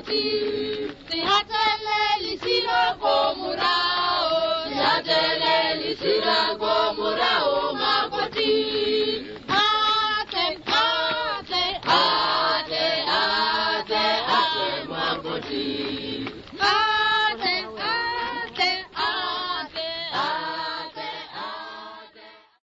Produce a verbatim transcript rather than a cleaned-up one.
makoti. Sihatele lisira komurao. Sihatele lisira komurao makoti. Ate, ate, ate, ate, ate makoti.